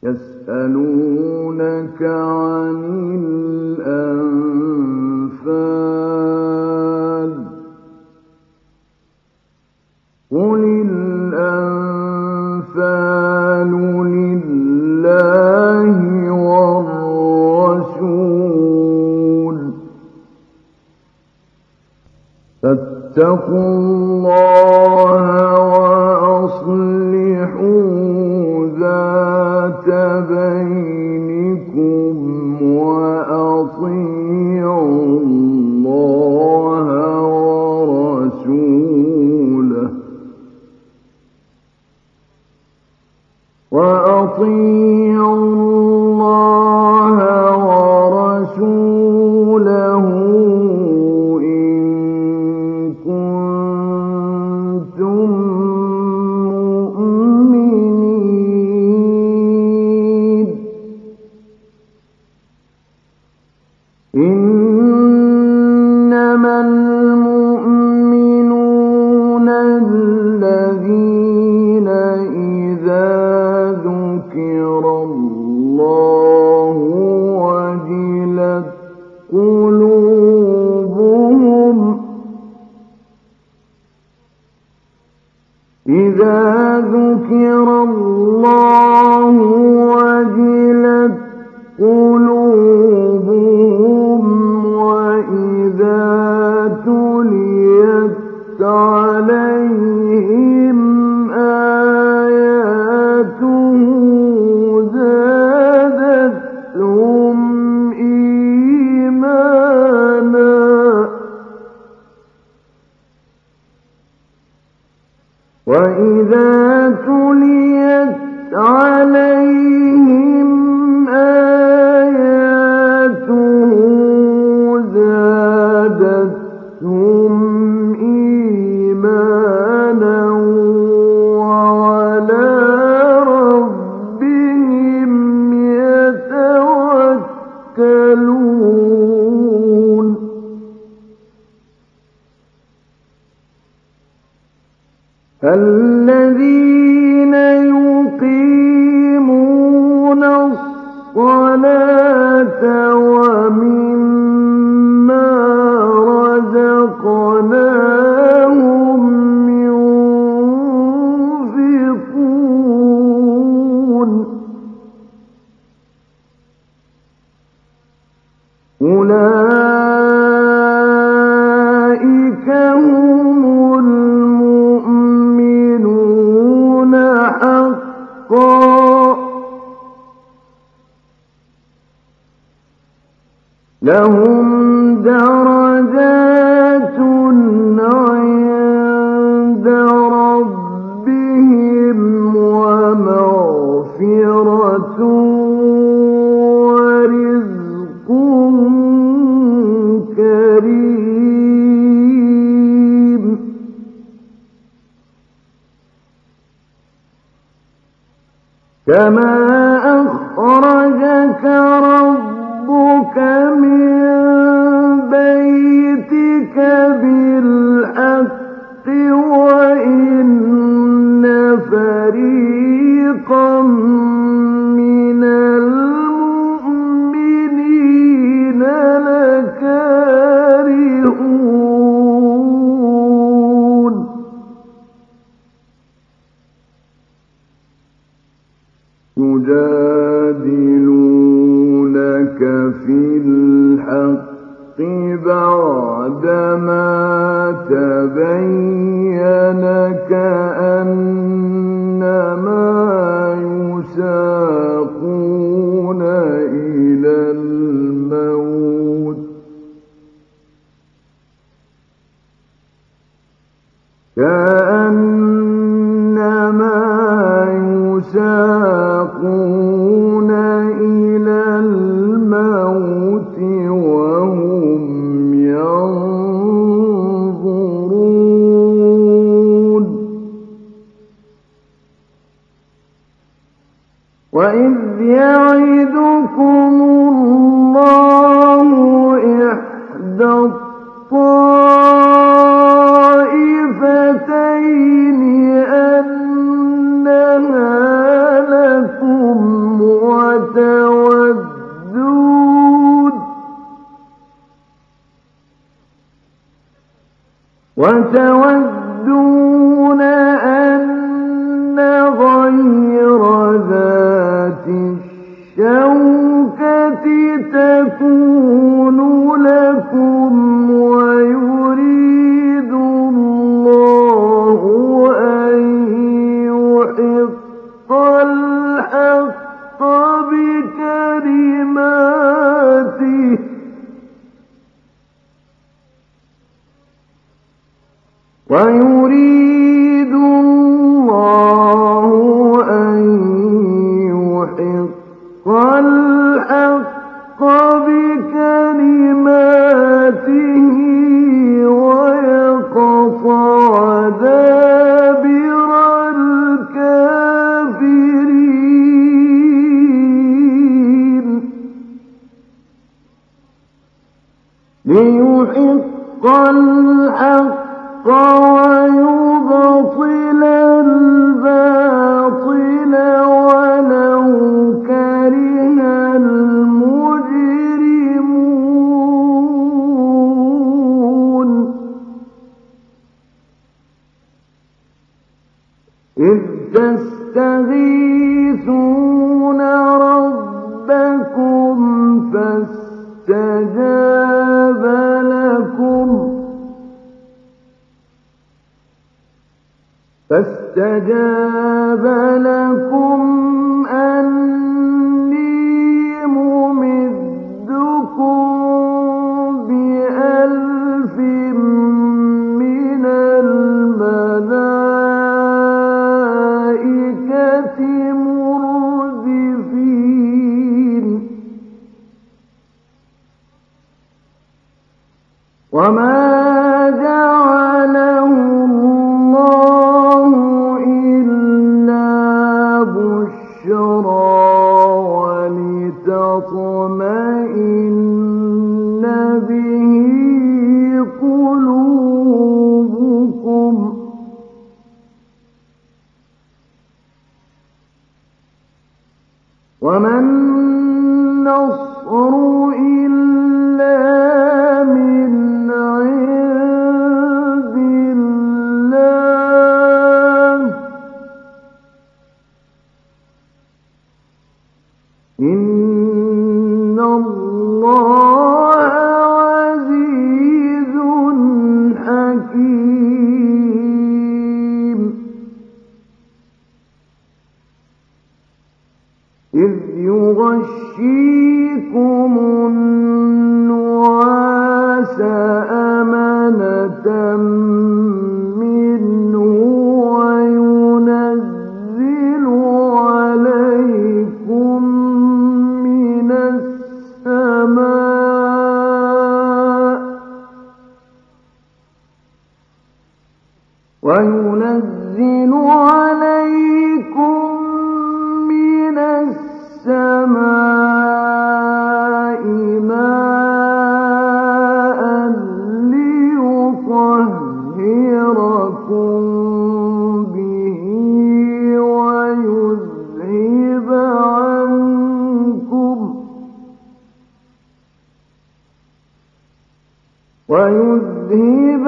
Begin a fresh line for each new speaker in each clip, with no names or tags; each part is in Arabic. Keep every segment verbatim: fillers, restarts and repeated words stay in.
يسألونك عن الأنفال قل الأنفال لله والرسول فاتقوا الله وأصلحوا ذات بينكم وأطيعوا الله ورسوله وأطيعوا الله ورسوله إن كنتم مؤمنين إنما المؤمنون الذين إذا ذكر الله وجلت قلوبهم إذا ذكر الله وجلت قلوبهم وإذا تليت عليهم آياته زادتهم إيمانا وإذا تليت عليهم آياته زادتهم إيمانا وعلى ربهم يتوكلون الذين يقيمون الصلاة ومما رزقناهم ينفقون أولئك هم المؤمنون حقا لهم درجات عند ربهم ومغفرة ورزق كريم كما أخرجك ربك من بيتك بالحق وإن فريقا من المؤمنين لكارهون يجادلونك في الحق بعدما تبين كأنما يساقون إلى الموت كأنما يساقون إلى الموت وهم ينظرون وإذ يعدكم الله إحدى الطائفتين أنها لكم وتودون أن غير ذات الشوكة تكون لكم ويريد الله أن يحق الحق بكلماته ويريد الله أن يحق الحق بكلماته ويقطع دابر الكافرين ليحق الحق ويبطل الباطل ولو كره المجرمون إذ تستغيثون ربكم فاستجاب لكم فاستجاب لكم أني ممدكم بألف من الملائكة مردفين وما جعله الله ولتطمئن به قلوبكم وما النصر إلا من عند الله إن الله عزيز حكيم إذ يغشيكم النعاس أمنة منه وينزل عليكم من السماء وينزل عليكم من السماء ماء ليطهركم به ويذهب عنكم ويذهب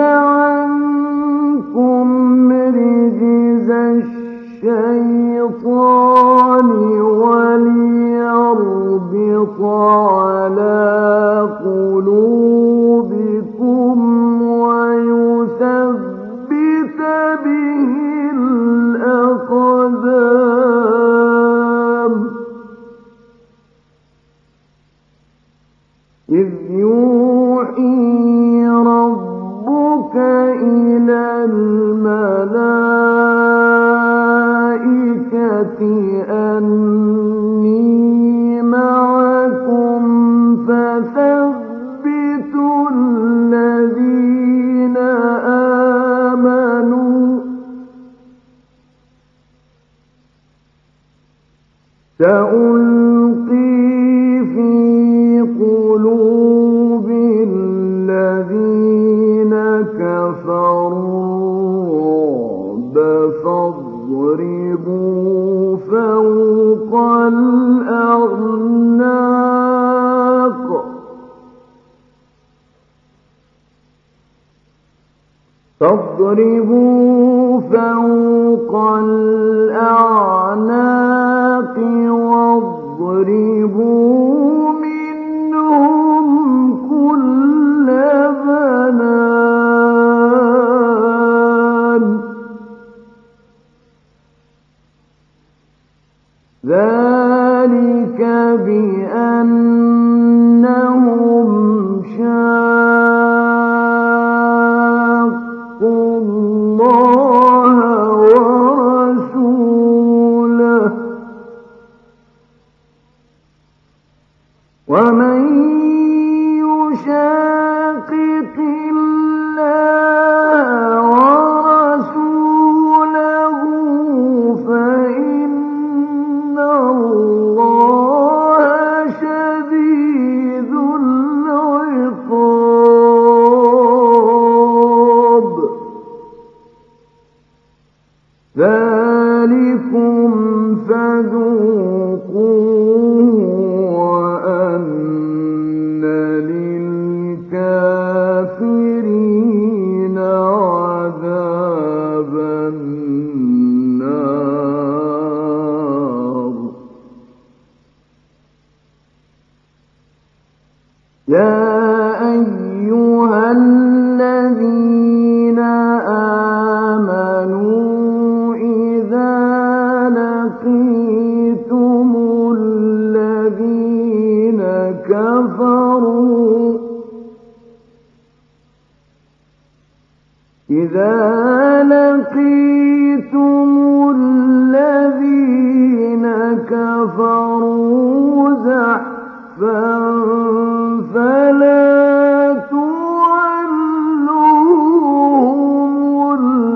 عنكم رجز الشيطان وليربط على قلوبكم ويثبت به الأقدام إذ يوحي ربك إلى الملائكة أني معكم فثبتوا الذين آمنوا سألقي في قلوب الذين كفروا الرعب فاضربوا فوق الأعناق فاضربوا فوق الأعناق واضربوا منهم كل بنان ذلك بأنهم شاقوا الله ورسوله ومن يشاقق الله ورسوله فإن الله شديد العقاب ذلكم فذوقوه وأن للكافرين عذاب النار يا أيها الذين آمنوا إذا لقيتم الذين كفروا إذا لقيتم الذين كفروا زحفا فلا تولوهم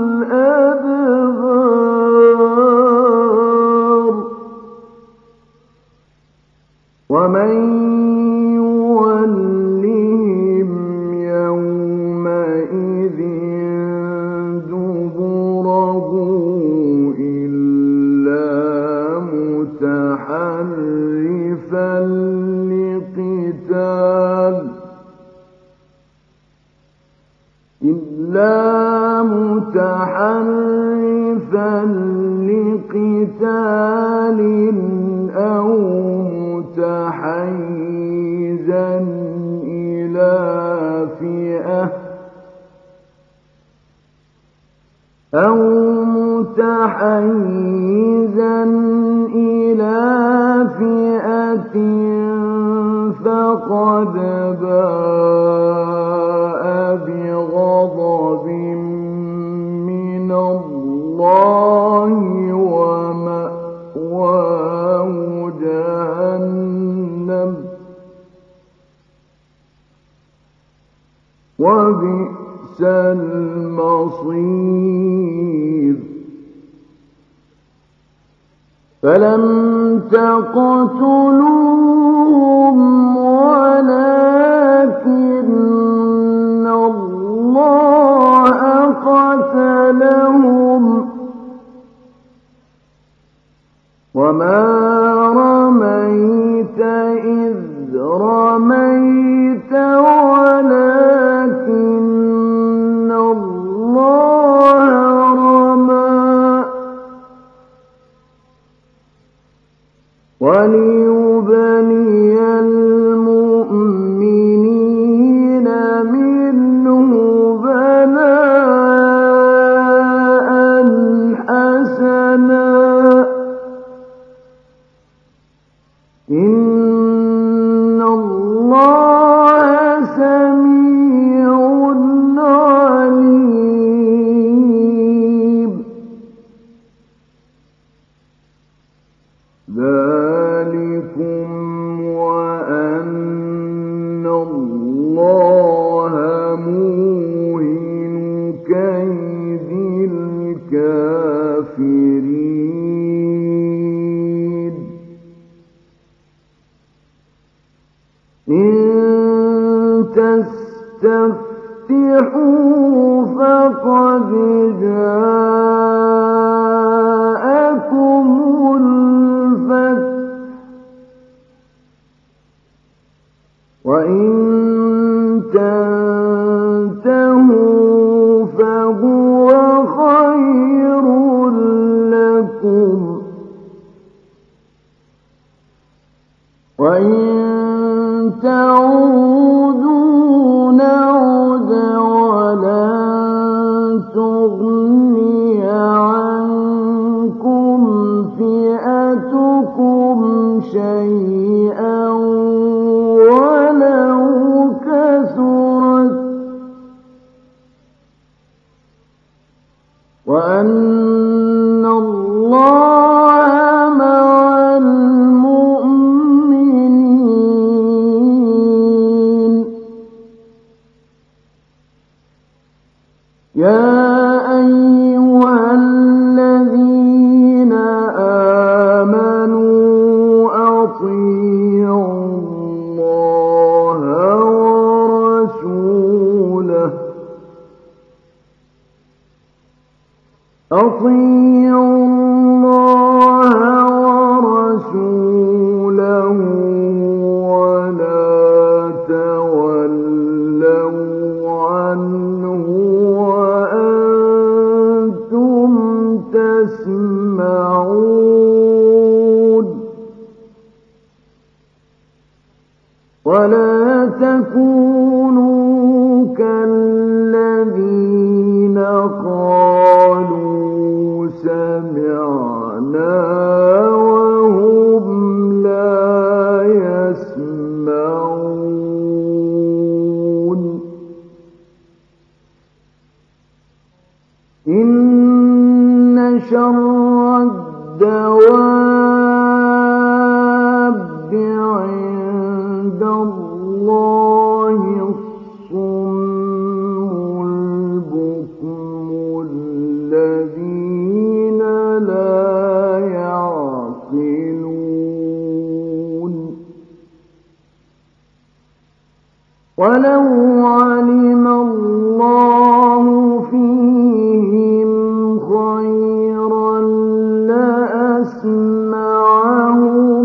الأدبار ومن يولهم يومئذ دبره إلا متحرفا لقتال إلا متحرفا لقتال أو متحيزا إلى فئة أو متحيزا إلى فئة فقد باء بغضب من الله ومأواه جهنم وبئس المصير فلم تقتلوهم ولكن الله قتلهم وما رميت إذ رميت ولكن الله رمى وليبني المؤمنين منه بلاء حسنا إن الله سميع عليم ذلكم وأن الله موهن كيد الكافرين إن تستفتحوا فقد جاءكم الفتح وإن تنتهوا فهو وإن تعودوا نعد ولن تغني عنكم فئتكم شيئا ولو كثرت وأن الله مع المؤمنين. يا أيها الذين آمنوا أطيعوا الله ورسوله أطيعوا الله ورسوله ولا تولوا عنه وأنتم تسمعون. ولا تكونوا كالذين قالوا سمعنا وهم لا يسمعون. إن شر الدواب عند الله الصم البكم الذين لا يعقلون. ولو علم الله فيهم خيرا لأسمعهم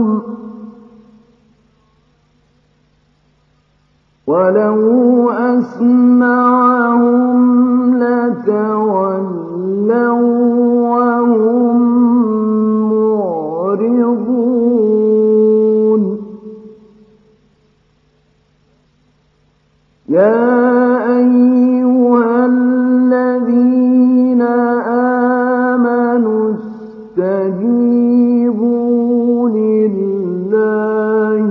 ولو أسمعهم لتولوا وهم معرضون. يا أيها الذين آمنوا استجيبوا لله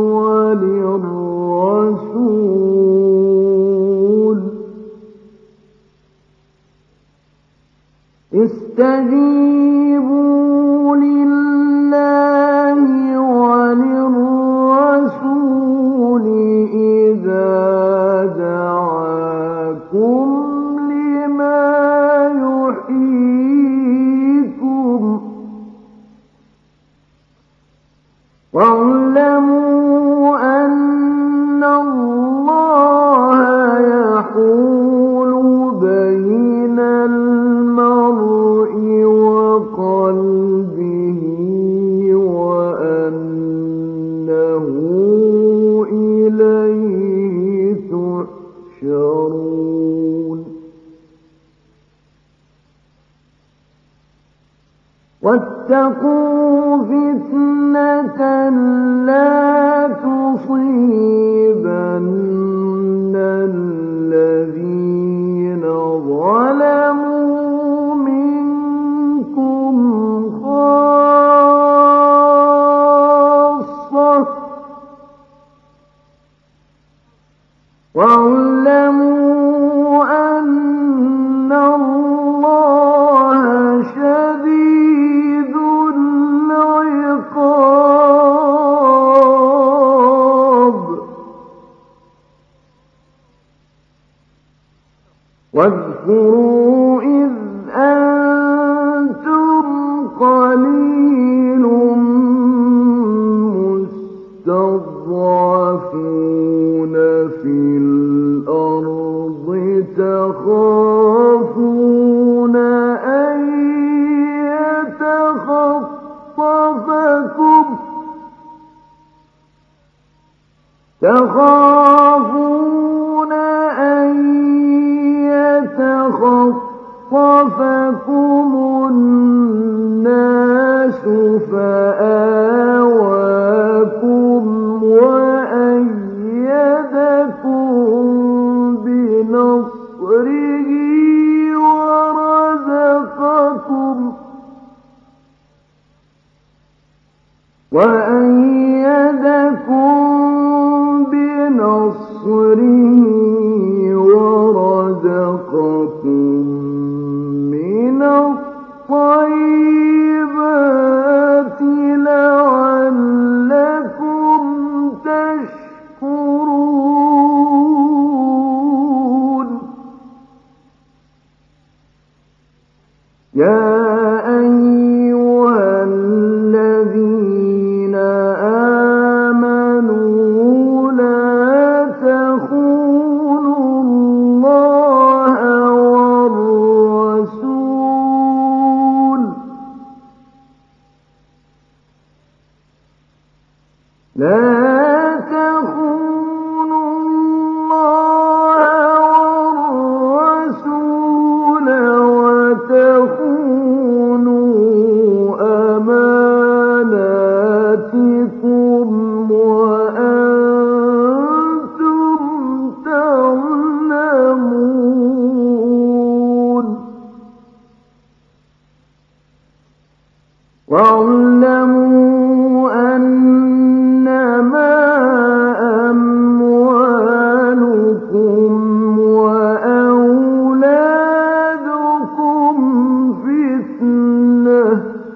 وللرسول استجيبوا لله وللرسول إذا دعاكم لما يحييكم واعلموا أن الله يحول بين المرء وقلبه وأنه إليه تحشرون. واتقوا فتنة لا تصيبن الذين ظلموا منكم خاصة واعلموا أن الله شديد العقاب. واذكروا إذ أنتم قليل مستضعفون في الأرض تخافون أن يتخطفكم تخافون أن يتخطفكم الناس فآواكم وأيدكم بنصره ورزقكم من الطيبات لعلكم تشكرون. يا أيها الذين آمنوا لا تخونوا الله والرسول لا تخونوا الله والرسول وتخونوا أماناتكم وأنتم تعلمون. واعلموا أنما أموالكم وأولادكم فتنة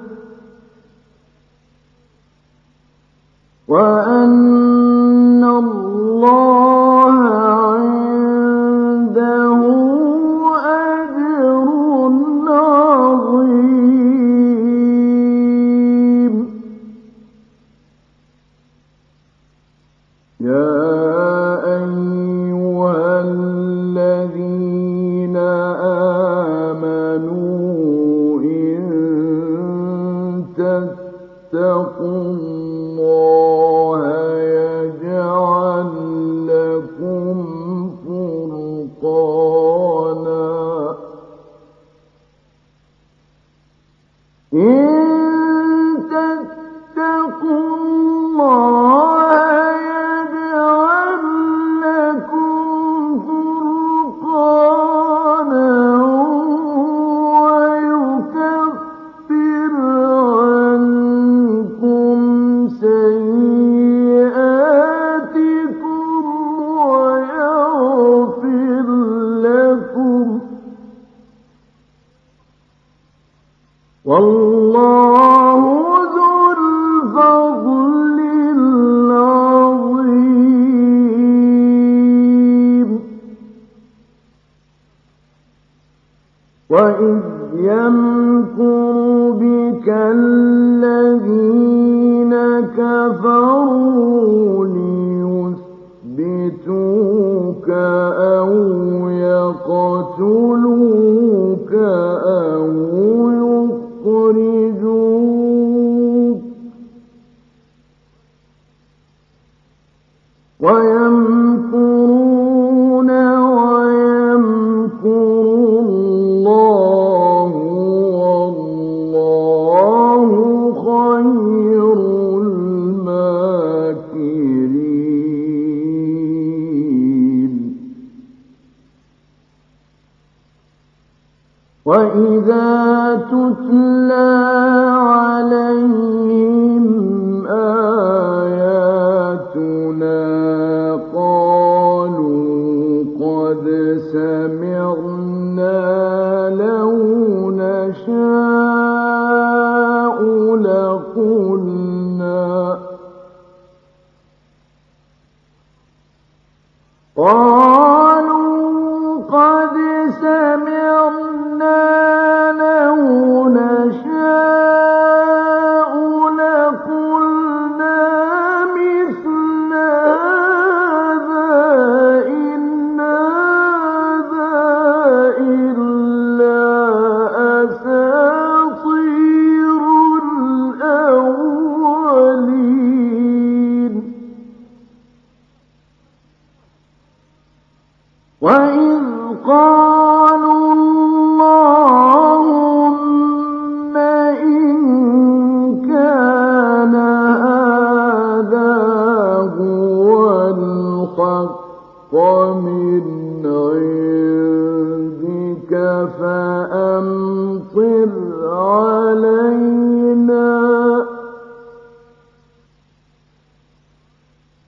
وأن الله عنده أجر عظيم. يا أيها الذين آمنوا إن تتقوا الله يجعل لكم فرقانا. إن تتقوا الله يجعل لكم فرقانا ويكفر عنكم سيئاتكم ويغفر لكم والله ذو الفضل العظيم. وإذ يمكر بك الذين كفروا ليثبتوك أو يقتلوك أو يخرجوك ويمكرون ويمكر الله والله خير الماكرين. وإذا تتلى عليهم آياتنا قالوا قد سمعنا لو نشاء لقلنا قالوا قد سمعنا لو نشاء لقلنا مثل هذا إن هذا إلا أساطير الأولين. وإذ قالوا اللهم إن كان هذا هو الحق من عندك فأمطر علينا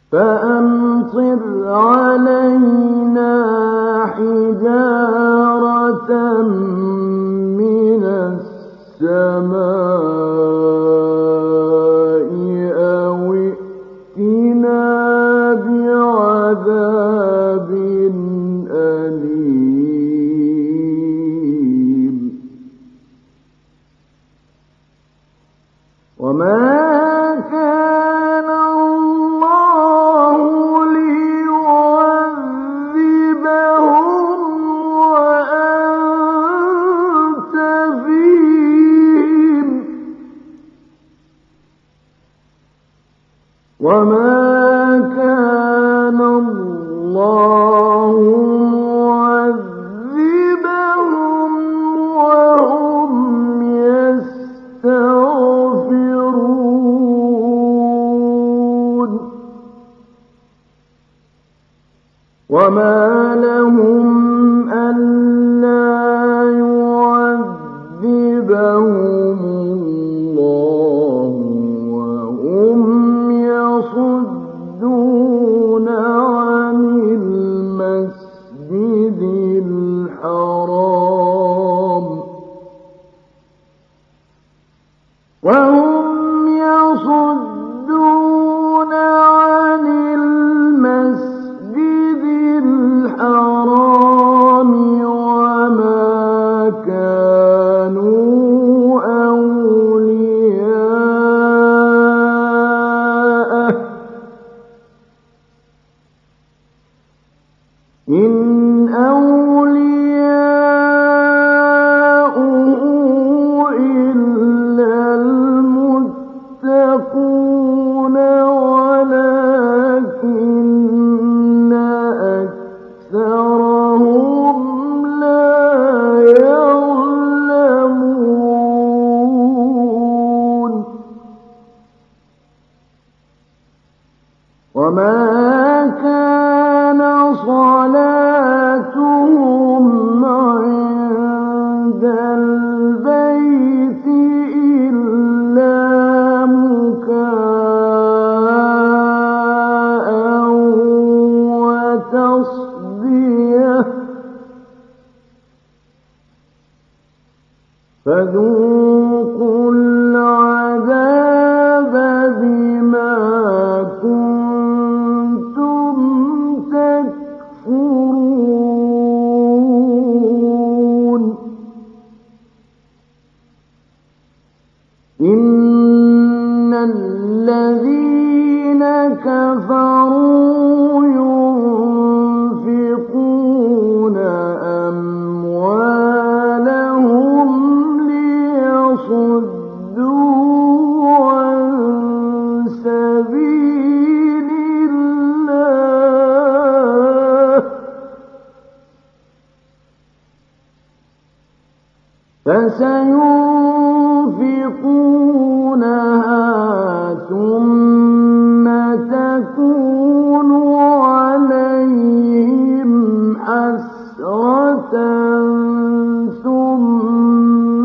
فأمطر علينا حجارة من السماء أو ائتنا بعذاب أليم وما كان الله ليعذبهم وأنت فيهم وما كان الله معذبهم وهم يستغفرون وما لهم ألا يعذبهم الله وهم يصدون عن المسجد الحرام وهم يصدون عن المسجد الحرام وما كانوا أولياءه إن أولياؤه إلا المتقون ولكن أكثرهم لا يعلمون وما كان صلاتهم عند البيت إلا مكاء وتصدية فذوقوا العذاب بما كنتم تكفرون إن الذين كفروا ينفقون أموالهم ليصدوا عن سبيل الله فسينفقونها ثم تكون عليهم حسرة ثم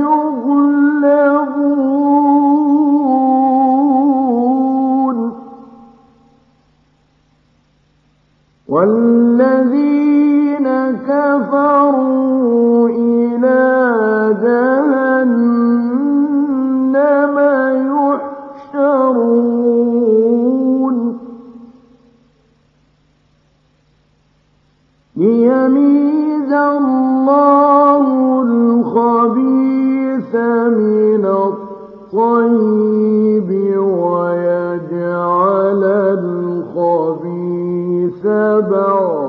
يغلبون والذين كفروا إلى جهنم يحشرون ليميز الله الخبيث من الطيب ويجعل الخبيث بعض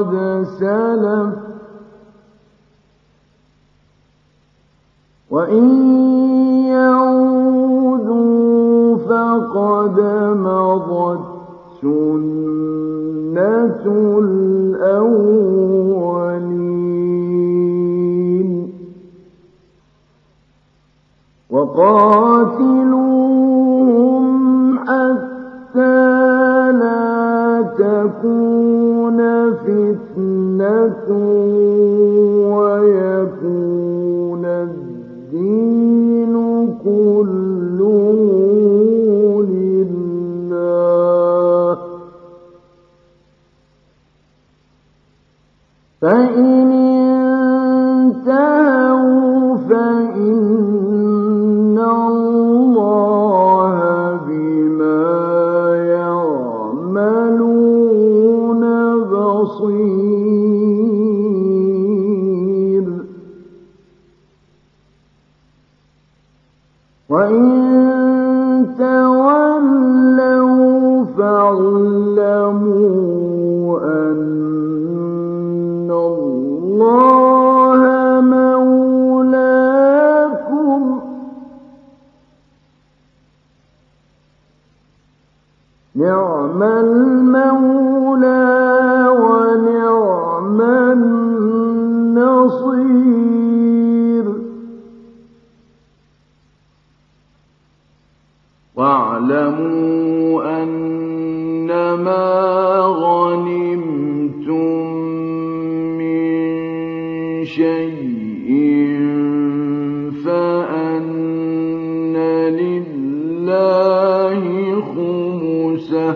قد سلف وإن يعودوا فقد مضت سنة الأولين وقاتلوهم حتى لا تكون فتنة ويكون الدين كله لله فإن انتهوا فإن الله بما يعملون بصير وإن تولوا فاعلموا أن الله مولاكم نعم المولى ونعم النصير واعلموا أنما غنمتم من شيء فأن لله خمسه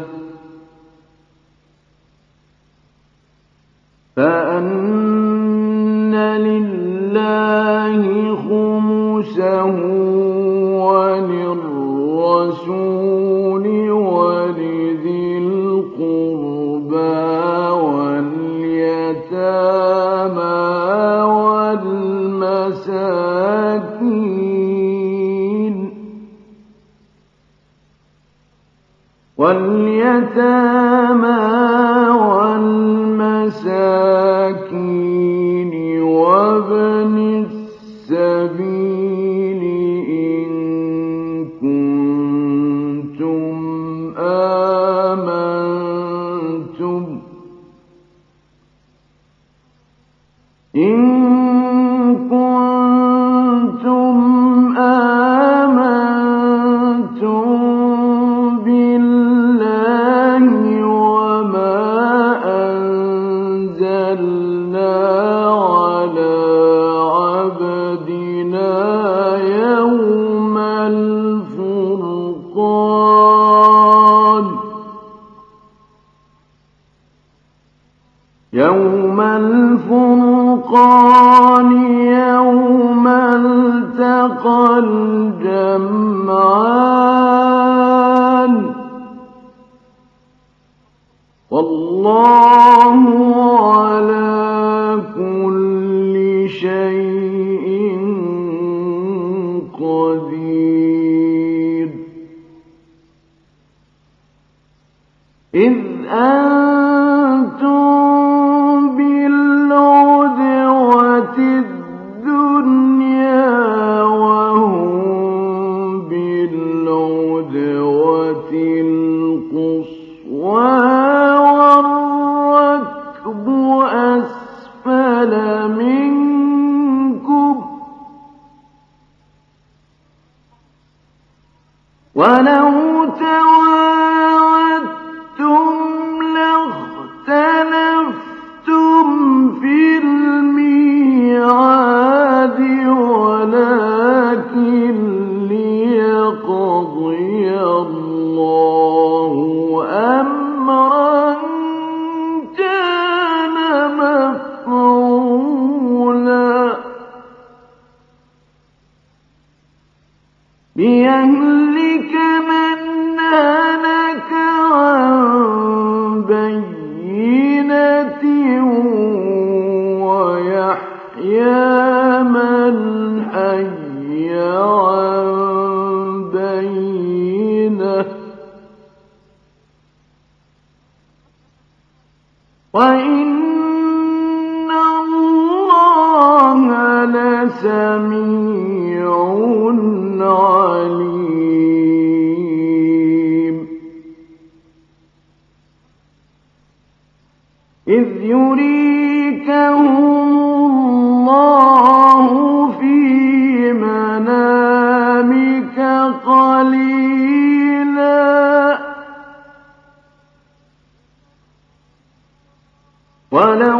فأن لله خمسه وللرسول ولذي القربى واليتامى والمساكين واليتامى والمساكين وابن السبيل إن كنتم آمنتم إن كنتم آمنتم بالله وما أنزلنا على عبدنا يوم الفرقان يوم الفرقان يوم التقى الجمعان والله على كل شيء قدير إذ أنتم بالعدوة الدنيا وهم بالعدوة القصوى والركب أسفل منكم ولو تواعدتم لاختلفتم في الميعاد ولكن ليقضي الله أمرا كان مفعولا ليهلك من هلك عن بينة ويحيى من حي عن بينة وإن إذ يريكهم الله في منامك قليلا ولو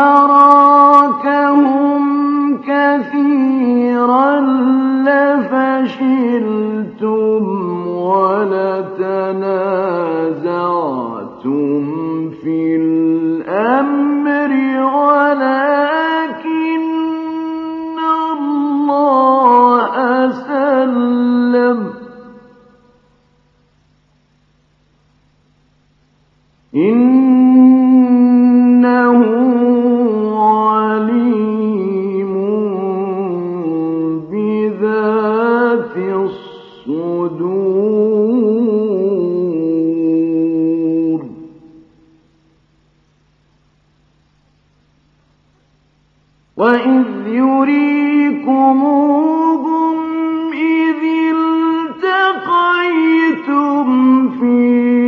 أراكهم كثيرا لفشلتم ولتنازعتم في الأمر ولكن الله سلم إنه عليم بذات الصدور وإذ يريكموهم إذ التقيتم في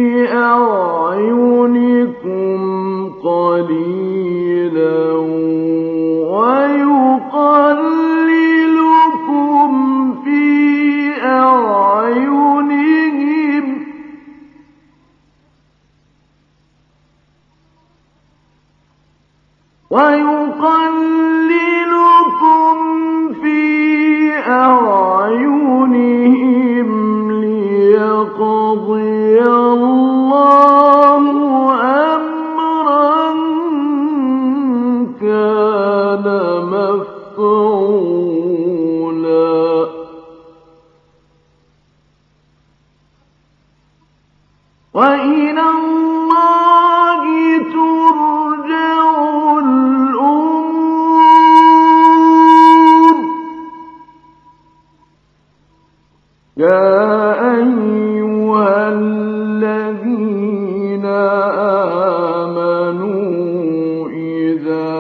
أعينكم قليلا ويقللكم في أعينهم ويقللكم في أعينهم ليقضي الله أمرا كان مفعولا وإلى الله ترجع الأمور يا أيها الذين آمنوا إذا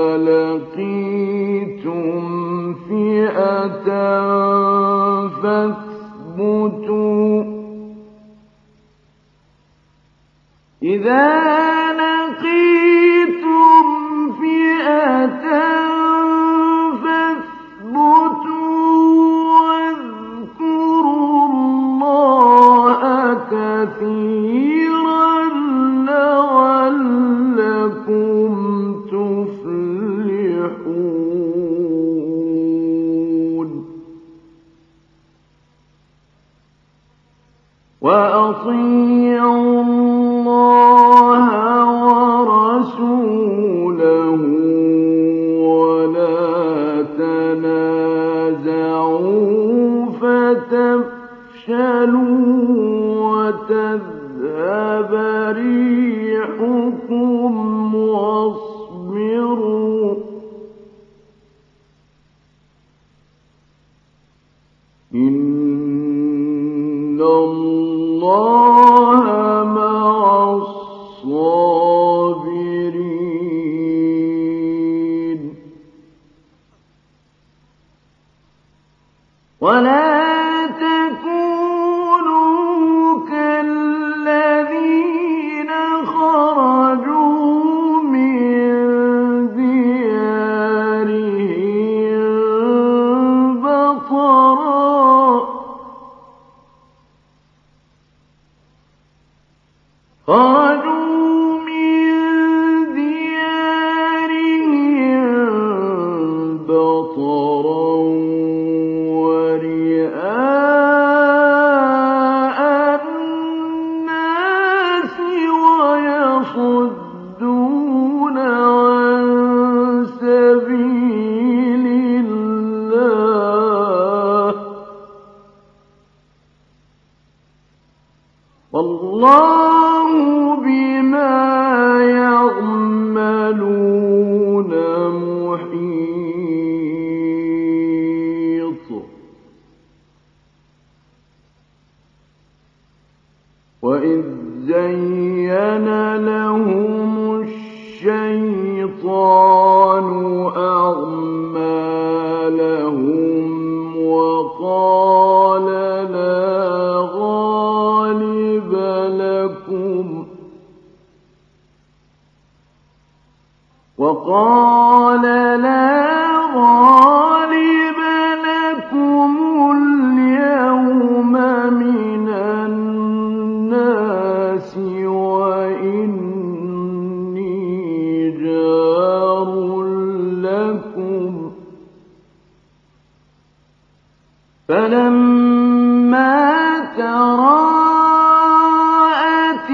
لقيتم فئة فاثبتوا إذا لقيتم فئة فاثبتوا واذكروا الله كثيرا لعلكم تفلحون وأطيعوا الله ورسوله ولا تنازعوا فتفشلوا وتذهب ريحكم واصبروا إن الله مع الصابرين ولا تكونوا كالذين خرجوا من ديارهم بطرا خرجوا من ديارهم بطرا ورئاء الناس ويصدون عن سبيل الله والله بما يعملون محيط وإذ زين لهم الشيطان أعمالهم وقال لا غالب لكم وقال لا غالب لكم اليوم من الناس وإني جار لكم فلما تراءت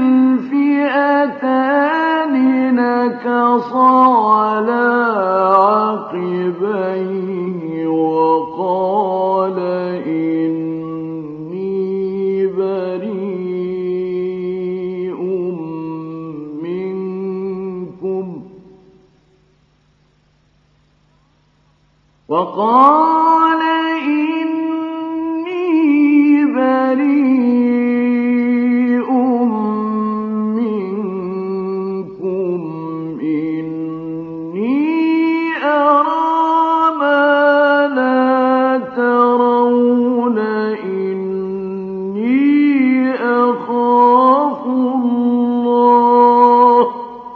الفئتان نكص على عقبيه وقال إني بريء منكم وقال إني بريء منكم إني أرى ما لا ترون إني أخاف الله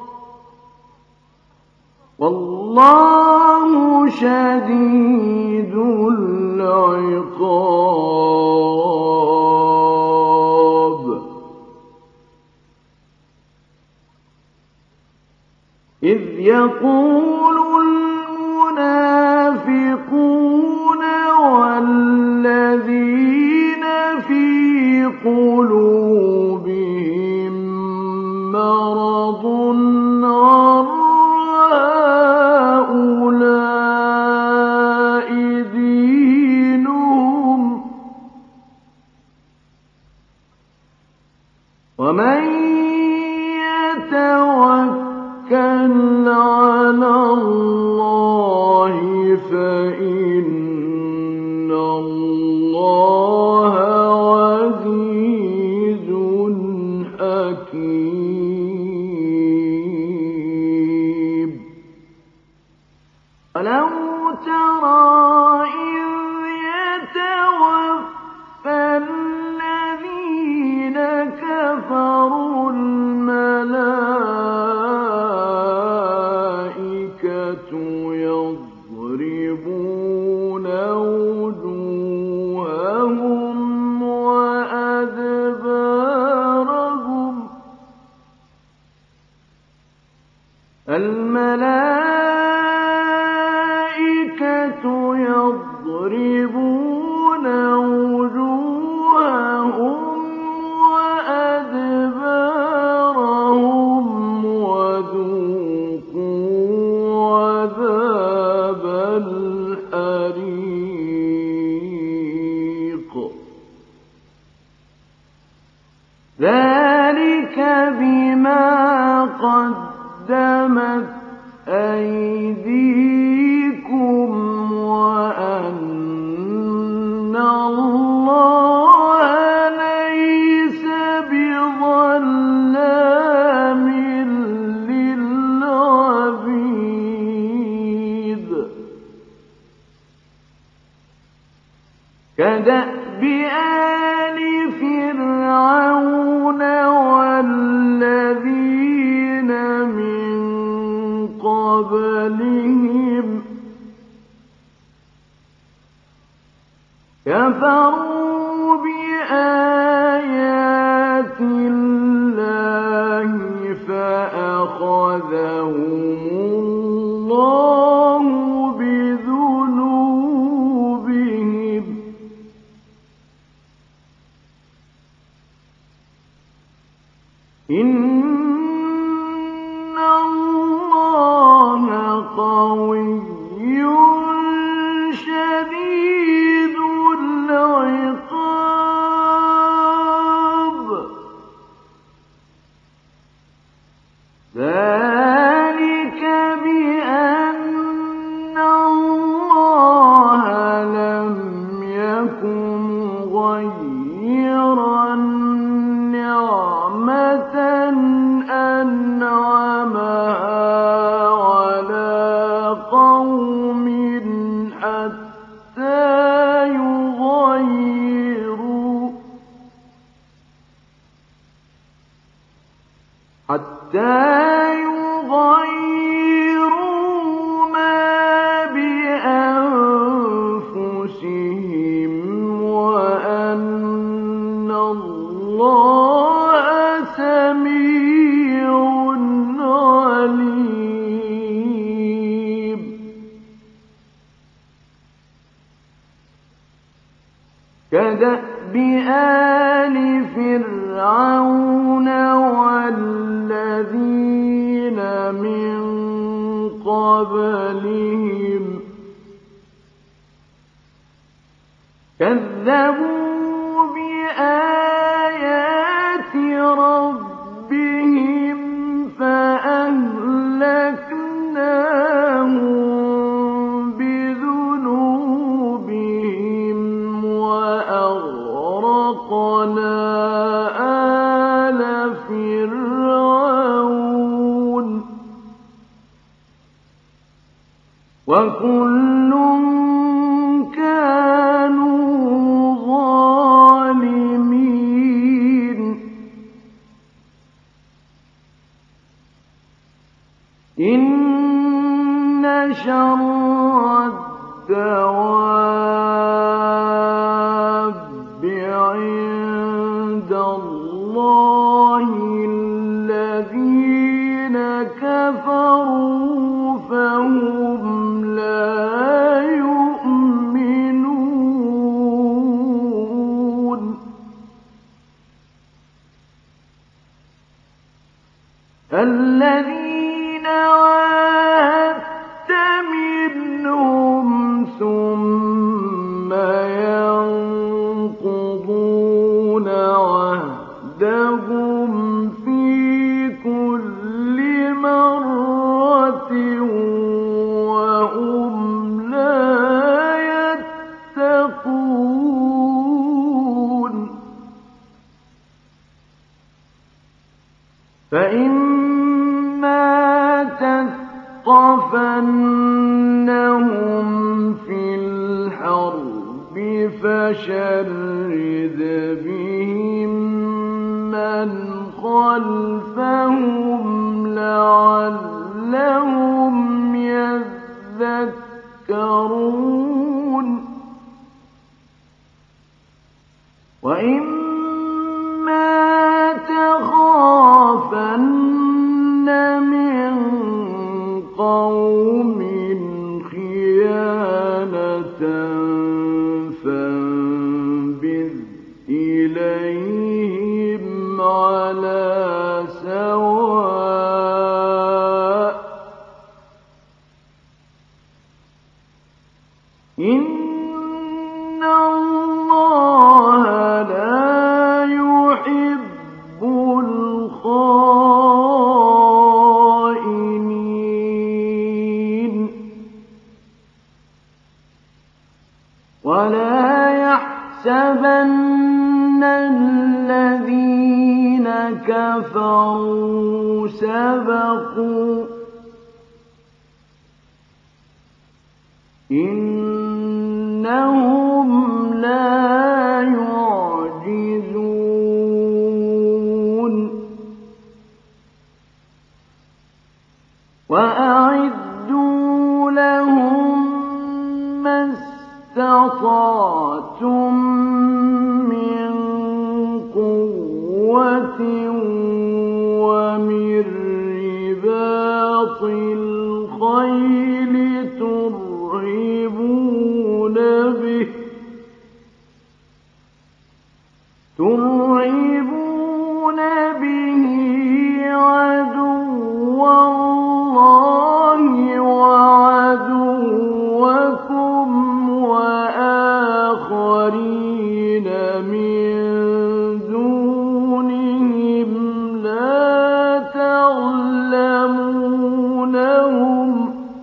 والله شديد العقاب إذ يقول المنافقون والذين في قلوبهم مرض غر هؤلاء دينهم ومن يتوكل على الله فإن الله عزيز حكيم ولو ترى إذ يتوفى الذين كفروا الملائكة يضربون وجوههم وأدبارهم الملائكة يضربون وجوههم وأدبارهم وذوقوا عذاب الحريق ذلك بما قدمت أيديكم وأن الله ليس بظلام للعبيد كدأب آل فرعون والذين من قبلهم كفروا بآيات الله فأخذهم الله بذنوبهم إن الله قوي شديد العقاب ذلك بأن الله لم يكن غيرا نعمة أنعمها على قوم حتى يغيروا حتى يغيروا آلِ فِرْعَوْنَ وَالَّذِينَ مِن قَبْلِهِمْ كَذَّبُوا بِآيَاتِ رَبِّهِمْ فَأَهْلَكْنَاهُم بِذُنُوبِهِمْ وَأَغْرَقْنَا آلَ فِرْعَوْنَ ۚ وَكُلٌّ كَانُوا ظَالِمِينَ إِنَّ شَرَّ الدَّوَابِّ عِندَ اللَّهِ الَّذِينَ كَفَرُوا فَهُمْ لَا يُؤْمِنُونَ الَّذِينَ عَاهَدتَّ مِنْهُمْ ثُمَّ يَنقُضُونَ عَهْدَهُمْ فِي كُلِّ مَرَّةٍ وَهُمْ لَا يَتَّقُونَ فَإِمَّا تَثْقَفَنَّهُمْ فِي الْحَرْبِ فَشَرِّدْ بِهِم مَّنْ خَلْفَهُمْ لَعَلَّهُمْ يَذَّكَّرُونَ وَإِمَّا تَخَافَنَّ مِن قَوْمٍ خِيَانَةً فَانبِذْ إِلَيْهِمْ عَلَىٰ سَوَاءٍ ۚ إِنَّ اللَّهَ لَا يُحِبُّ الْخَائِنِينَ وَلَا يَحْسَبَنَّ الَّذِينَ كَفَرُوا سَبَقُوا ۚ إِنَّهُمْ لَا يُعْجِزُونَ وَأَعِدُّوا لَهُم مَّا اسْتَطَعْتُم مِّن قُوَّةٍ وَمِن رِّبَاطِ الْخَيْلِ تُرْهِبُونَ بِهِ تُرْهِبُونَ بِهِ عَدُوَّ اللَّهِ وَعَدُوَّكُمْ وَآخَرِينَ مِن دُونِهِمْ لَا تَعْلَمُونَهُمْ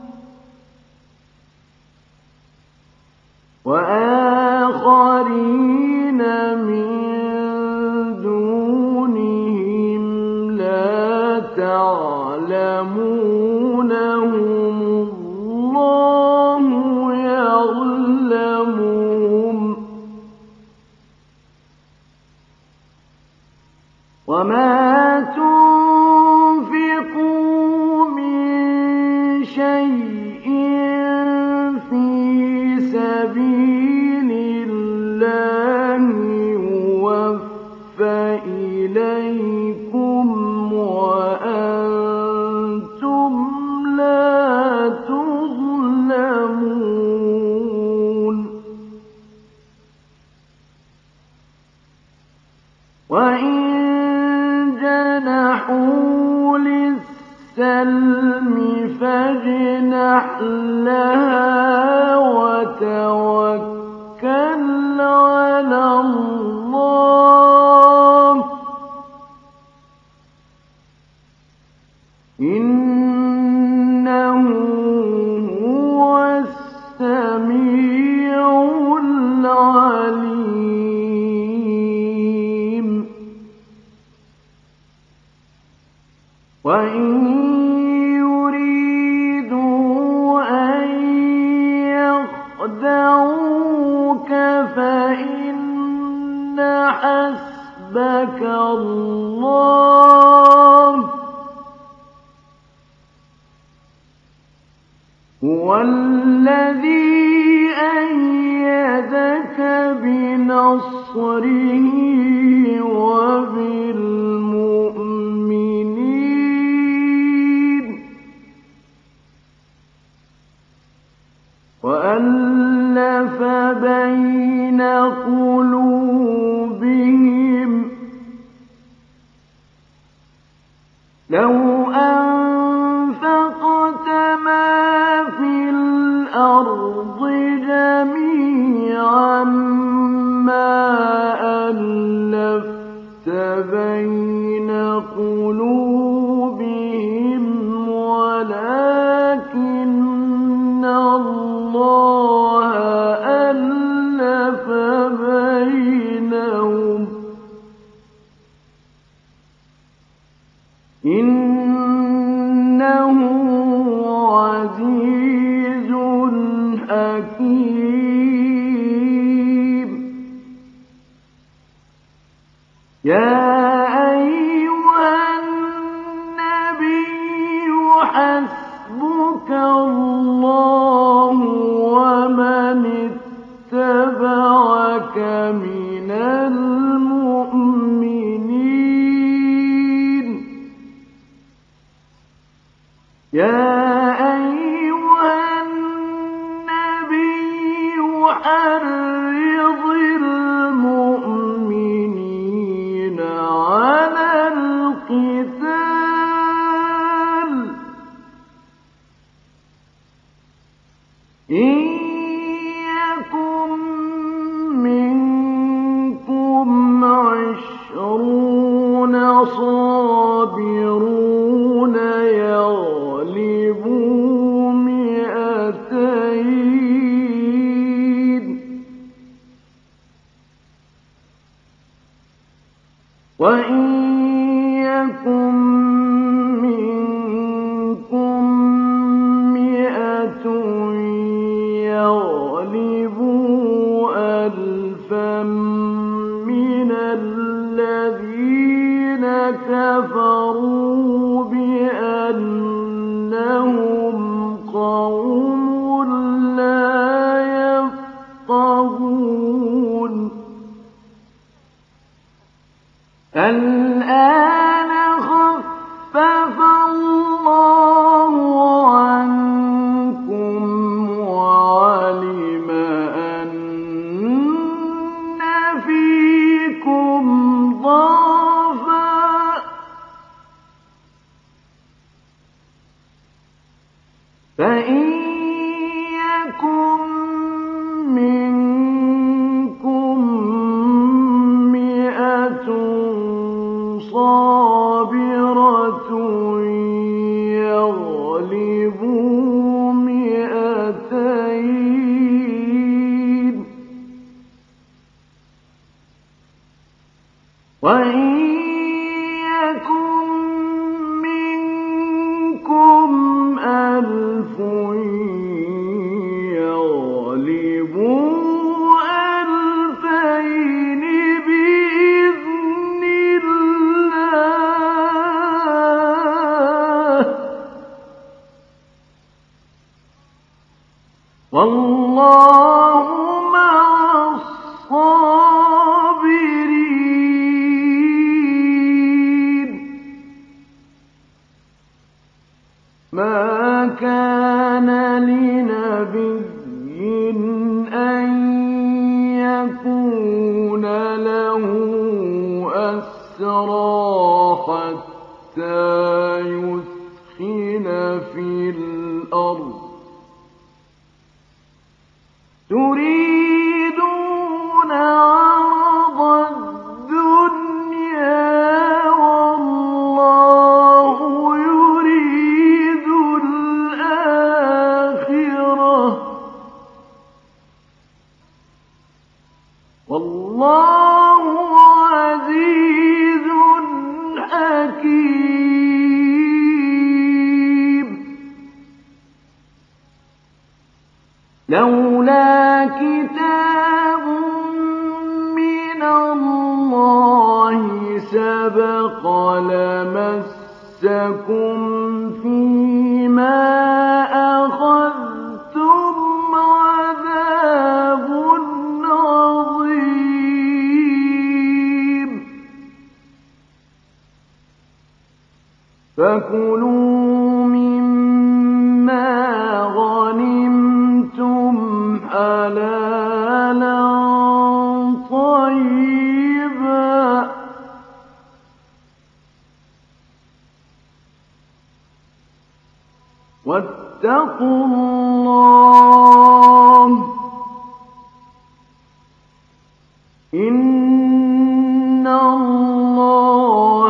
وَآخَرِينَ مِن دُونِهِمْ لَا تَعْلَمُونَهُمُ اللَّهُ يَعْلَمُهُمْ ۚ وَمَا تُنفِقُوا مِن شَيْءٍ فِي سَبِيلِ اللَّهِ يُوَفَّ إِلَيْكُمْ وَأَنتُمْ لَا تُظْلَمُونَ وإن جنحوا للسلم فاجنح لها وتوكل على الله إنه هو السميع العليم وإن يريدوا أن يخدعوك فإن حسبك الله هو الذي أيدك بنصره وبالمؤمنين وألف بين قلوبهم لو أنفقت ما في الأرض جميعا ما ألفت بين قلوبهم ولكن الله ألف بينهم إنه عزيز حكيم يا أيها النبي حسبك الله ومن اتبعك من المؤمنين يا أيها النبي حرض المؤمنين على القتال إن يكن منكم عشرون صابرون يغلبوا مئتين وإن يكن منكم مئة يغلبوا ألفا من الذين كفروا بأنهم قوم لا يفقهون الآن خفف الله عنكم وعلم أن فيكم ضعفا فإن يكن منكم مئة صابرة يغلبوا مئتين وإن يكن منكم ألف يغلبوا ألفين بإذن الله والله مع الصابرين ما كان لنبي أن يكون له أسرى حتى يثخن في الأرض تريدون عرض الدنيا والله يريد الآخرة والله عزيز حكيم. لولا كتاب من الله سبق لمسكم فيما أخذتم عذاب عظيم. فكلوا مما غنمتم حلالا طيبا واتقوا الله إن الله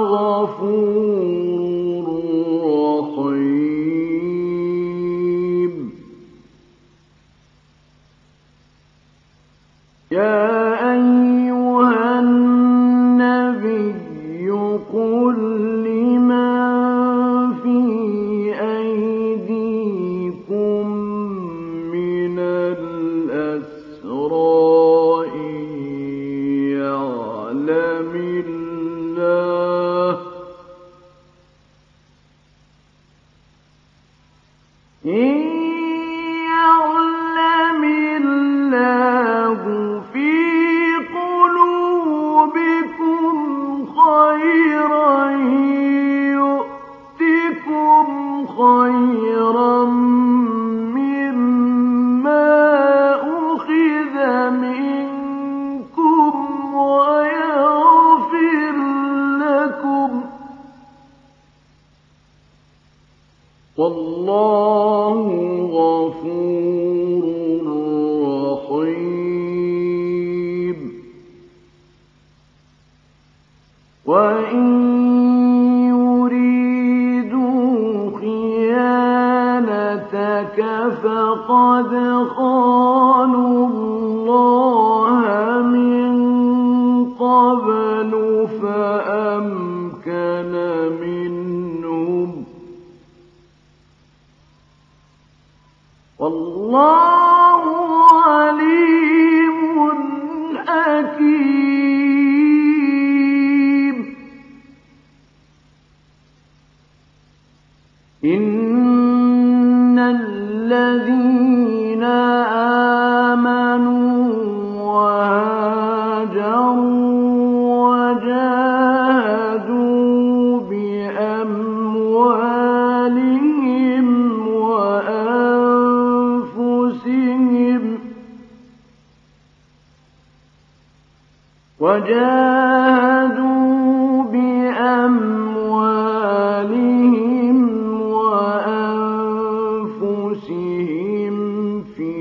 غفور رحيم. يا أيها النبي قل لمن في أيديكم من الأسرى إن يعلم الله إن يعلم الله في قلوبكم خيرا يؤتكم خيرا مما أخذ منكم ويغفر لكم والله غفور رحيم. وإن يريدوا خيانتك فقد خانوا الله من قبل فأمكن منهم والله عليم حكيم. إن الذين آمنوا وهاجروا وجاهدوا بأموالهم وأنفسهم وجاهدوا بأموالهم وأنفسهم في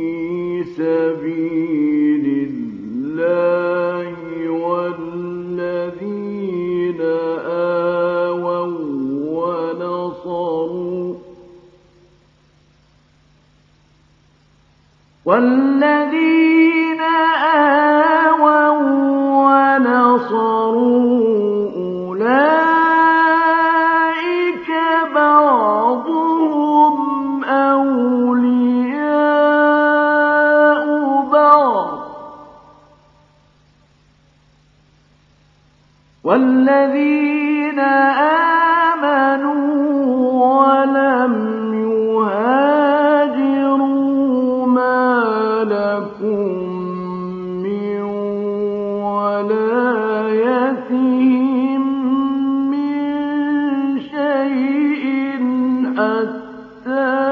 سبيل الله والذين آووا ونصروا والذين آووا ونصروا أولئك بعضهم أولياء بعض والذين آمنوا ولم يهاجروا ما لكم من ولايتهم من شيء حتى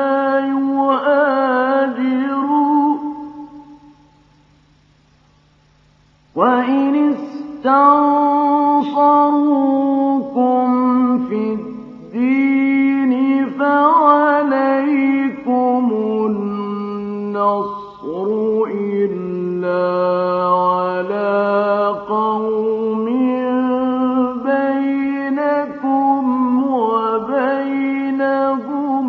يهاجروا وإن استنصروكم نَصَرُوكُمْ فِي الدِّينِ فَعَلَيْكُمُ النَّصْرُ إِلَّا عَلَىٰ قَوْمٍ بَيْنَكُمْ وَبَيْنَهُم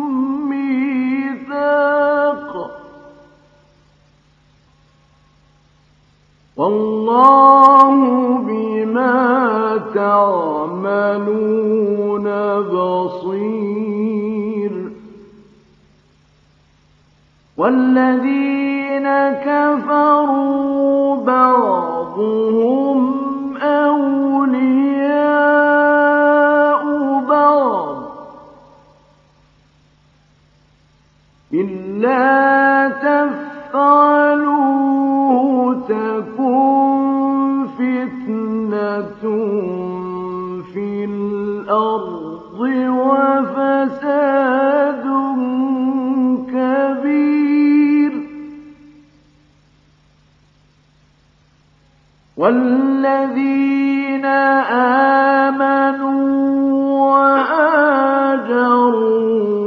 مِّيثَاقٌ ۗ وَاللَّهُ بِمَا تَعْمَلُونَ بَصِيرٌ. وَالَّذِينَ كَفَرُوا بَعْضُهُمْ أَوْلِيَاءُ بَعْضٍ إِلَّا تَفْعَلُوهُ تَكُنْ فِتْنَةٌ فِي الْأَرْضِ وَفَسَادٌ كَبِيرٌ. وَالَّذِينَ آمَنُوا وَهَاجَرُوا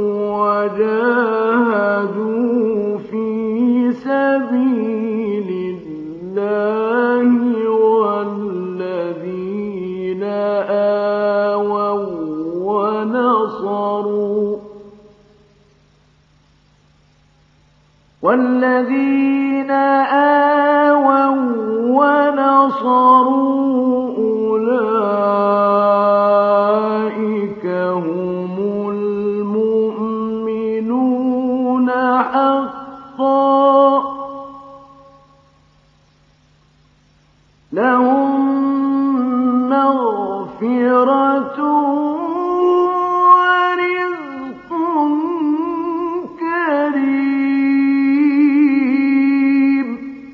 وَجَاهَدُوا فِي سَبِيلِ اللَّهِ وَالَّذِينَ آوَوا وَّنَصَرُوا وَالَّذِينَ آوَوا وَّنَصَرُوا أُولَٰئِكَ هُمُ الْمُؤْمِنُونَ حَقًّا ۚ لَّهُم مَّغْفِرَةٌ وَرِزْقٌ كَرِيمٌ.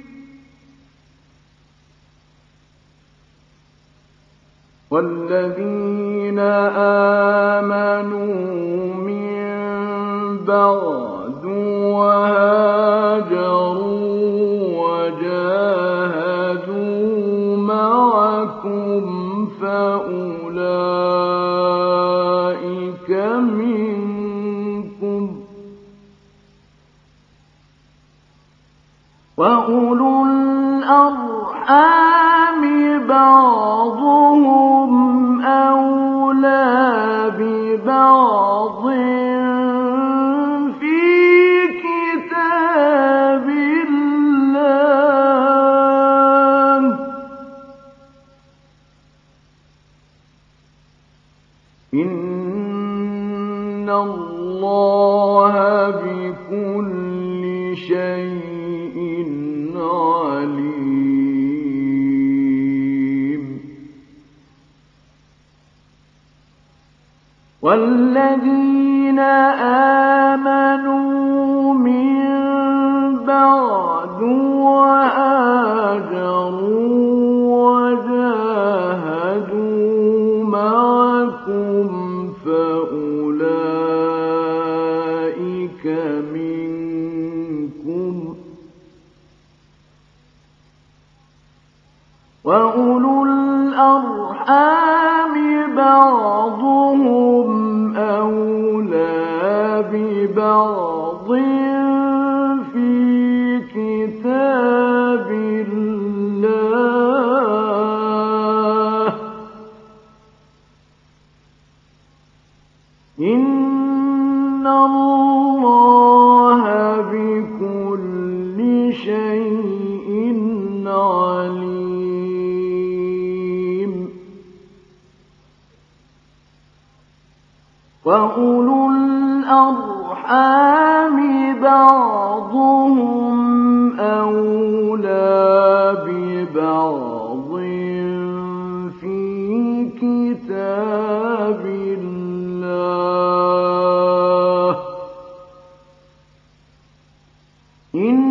وَالَّذِينَ آمَنُوا مِن بَعْدُ وَهَاجَرُوا وَجَاهَدُوا مَعَكُمْ فَأُولَٰئِكَ مِنكُمْ ۚ وَأُولُو الْأَرْحَامِ بَعْضُهُمْ أَوْلَىٰ بِبَعْضٍ فِي كِتَابِ اللَّهِ ۗ إِنَّ اللَّهَ بِكُلِّ شَيْءٍ عَلِيمٌ. وَالَّذِينَ آمَنُوا مِن بَعْدُ وَهَاجَرُوا وَجَاهَدُوا مَعَكُمْ فَأُولَٰئِكَ مِنكُمْ ۚ وَأُولُو الْأَرْحَامِ بَعْضُهُمْ أَوْلَىٰ بِبَعْضٍ فِي كِتَابِ اللَّهِ ۗ إِنَّ اللَّهَ بِكُلِّ شَيْءٍ عَلِيمٌ. وَأُولُو الْأَرْحَامِ بَعْضُهُمْ أَوْلَىٰ بِبَعْضٍ فِي كِتَابِ اللَّهِ، إِنَّ